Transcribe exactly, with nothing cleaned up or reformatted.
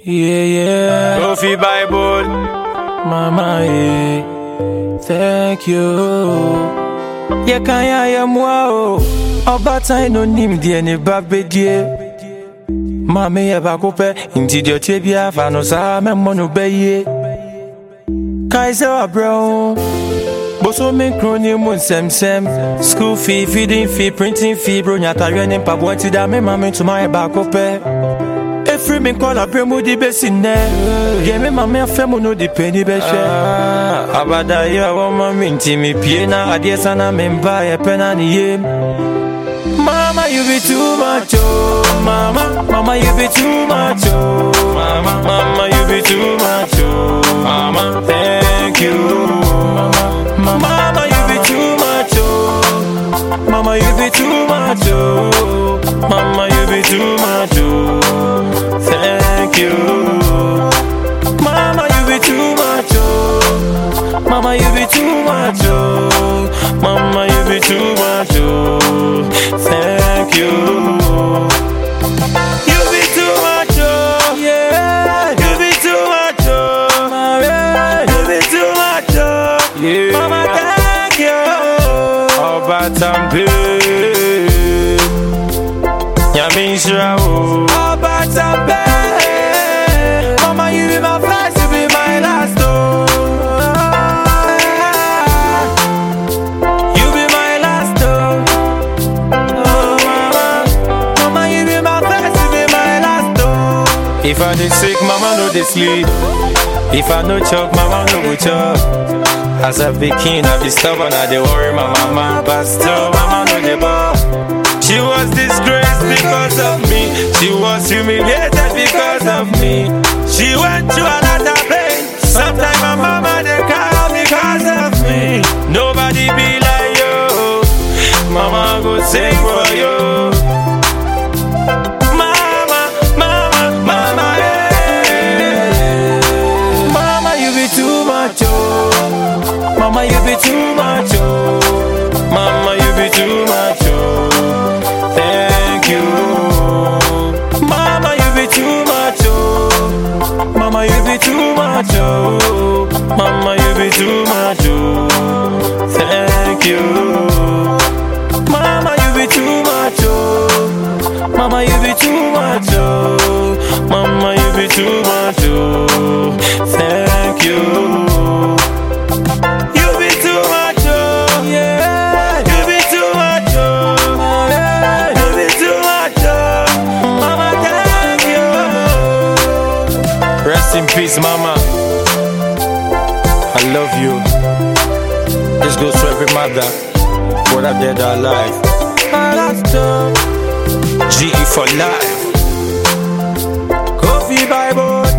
Yeah, yeah. Kofi Bible. Mama, yeah. Thank you. Yeah, can ya ya mwa Oba time no nim die ne babedie. Mama ya bakope inti dio tebia fa no sa memmo no beye. Kaiser abro. Boso men kroni mun sem sem. School fee, feeding fee, printing fee, bro nyata yene pa bwanti da me mama to my bakope. Free me call a bremo di besine. Yeah, me mama femo no di penny beshe. Abada ya wama minti mi piena. Adie sana memba ya pena ni ye. Mama, you be too much, oh. Mama, mama, you be too much, oh. Mama, mama, you be too much, oh. Mama, thank you. Mama, mama, you be too much, oh. Mama, you be too much, oh. Mama, you be too much, oh. Thank you. Mama, you be too much, oh. Mama, you be too much, oh. Mama, you be too much, oh. Thank you. You be too much, oh. Yeah. You be too much, oh. Mama, you be too much, oh. Yeah. Mama, thank you. Oba tampe. Yamin shrawo. Oba tampe. Mama, you be my first, you be my last, oh. You be my last, oh. Oh, mama. Mama, you be my first, you be my last, oh. If I dey sick, mama no dey sleep. If I no chop, mama no go chop. As a big king, I be stubborn, I dey worry my mama. But still, mama no dey ball. She was disgraced because of me. She was humiliated because of me. She went through a lot of pain. Sometimes my mama they cry because of me. Nobody be like you. Mama go sing for you. Mama, mama, mama, yeah. Mama, you be too much, oh. Mama, you be too much, oh. Mama, you be too much, oh. Thank you. Mama, you be too much, oh. Mama, you be too much, oh. Mama, you be too much, oh. Thank you. Mama, you be too much, oh. Mama, you be too much, oh. Mama, you be too much, oh. Thank you. You be too much, oh. Yeah. You be too much, oh. Yeah. You be too much, oh. Mama, thank you. Rest in peace, mama. I love you. This goes to every mother, whether dead or alive. G E for life. Kofi Bible.